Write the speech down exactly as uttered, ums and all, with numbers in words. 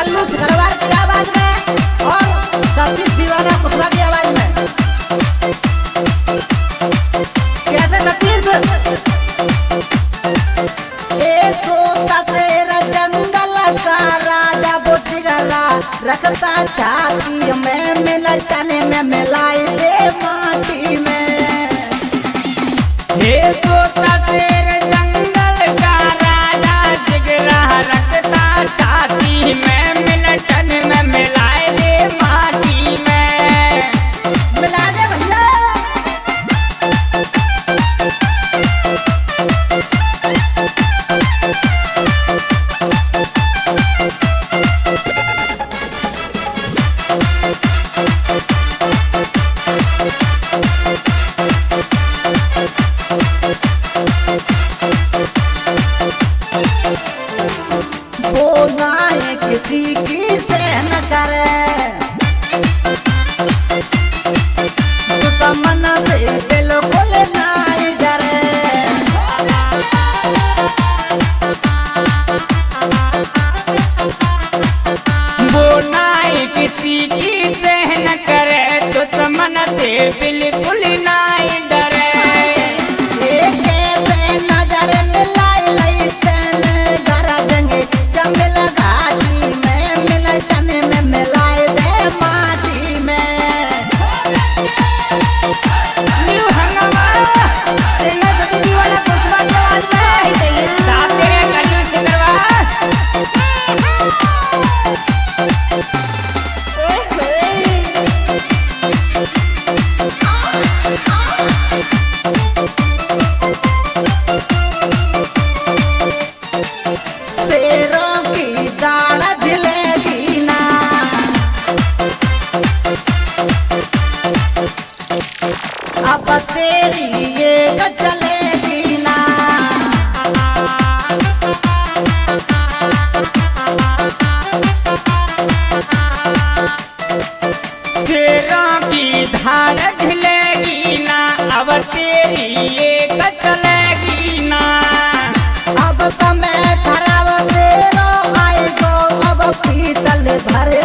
कल्लू सिकरवार की आवाज में और सतीश दीवाना कुशवा की आवाज में। कैसे सतीश? ए सोता शेर जंगल का राजा बोटिगला रखता छाती में मिलटन में मिलाई दे माटी में। हे सोता शेर जंगल का राजा जिगरा रखता छाती में मिलटन में मिलाए दे माटी में। मिला दे भैया। बोलना है किसी की से न करे, दुश्मन से बिल्कुल नहीं डरे। बोलना है किसी की सहन करे दुश्मन से बिल्कुल नहीं डरे। एक ऐसे नजर मिलाई लई तेने गरजेंगे जंगल घाटी में मिलटन में मिलाए दे माटी में। न्यू हंगामा सेना सती दीवाना कुशवा की आवाज में। साथ तेरे कल्लू सिकरवार। शेरों की दाढ़ ढिलेगी ना, अब तेरी ये चलेगी ना। शेरों की धार ढिलेगी ना अब तेरी एक चलेगी ना। अब समय खराब तेरो आई गो अब पीतल भर